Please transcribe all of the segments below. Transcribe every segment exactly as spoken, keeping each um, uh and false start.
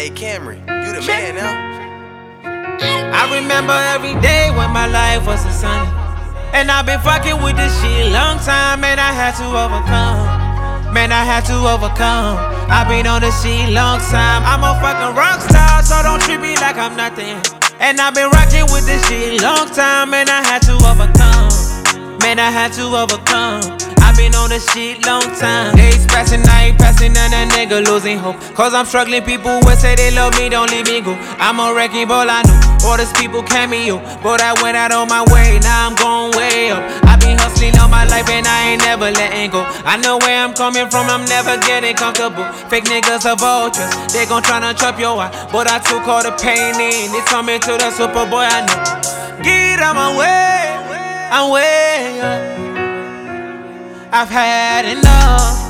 Hey Cameron, you the man now. I remember every day when my life was a sunny, and I've been fucking with this shit long time, and I had to overcome. Man, I had to overcome. I've been on this shit long time. I'm a fucking rock star, so don't treat me like I'm nothing. And I've been rocking with this shit long time, and I had to overcome. Man, I had to overcome. I've been on this shit long time. Days passing, I ain't passing, and a nigga losing hope. Cause I'm struggling, people will say they love me, don't leave me go. I'm a wrecking ball, I know. All these people cameo, but I went out on my way, now I'm going way up. I've been hustling all my life and I ain't never letting go. I know where I'm coming from, I'm never getting comfortable. Fake niggas are vultures, they gon' tryna chop your eye, but I took all the pain in. It's coming to the super boy, I know. Get out my way, I'm way up. I've had enough,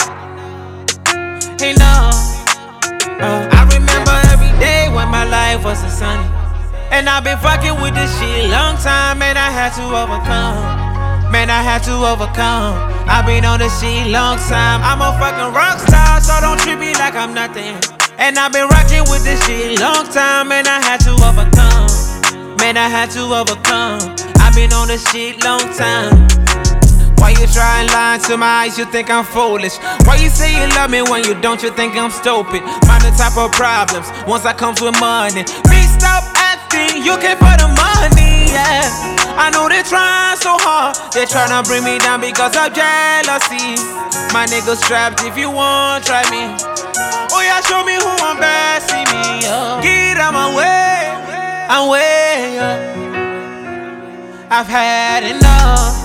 enough. uh, I remember every day when my life was a sunny, and I've been fucking with this shit long time, and I had to overcome. Man, I had to overcome. I've been on this shit long time. I'm a fucking rock star, so don't treat me like I'm nothing. And I've been rocking with this shit long time, and I had to overcome. Man, I had to overcome. I've been on this shit long time. Why you try and lie to my eyes, you think I'm foolish? Why you say you love me when you don't, you think I'm stupid? Mind the type of problems, once I comes with money. Please stop acting, you came for the money, yeah. I know they trying so hard, they tryna bring me down because of jealousy. My niggas trapped, if you want, try me. Oh yeah, show me who I'm best, see me, oh. Get out my way, I'm way up. I've had enough,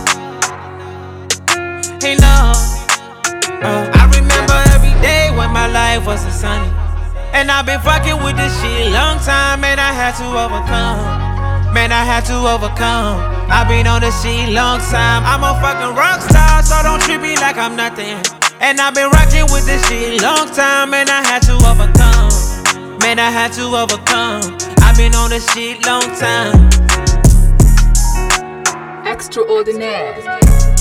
enough. uh, I remember every day when my life was a sunny, and I've been fucking with this shit long time, and I had to overcome. Man, I had to overcome. I've been on this shit long time. I'm a fucking rock star, so don't treat me like I'm nothing. And I've been rocking with this shit long time, and I had to overcome. Man, I had to overcome. I've been on this shit long time. Extraordinaire.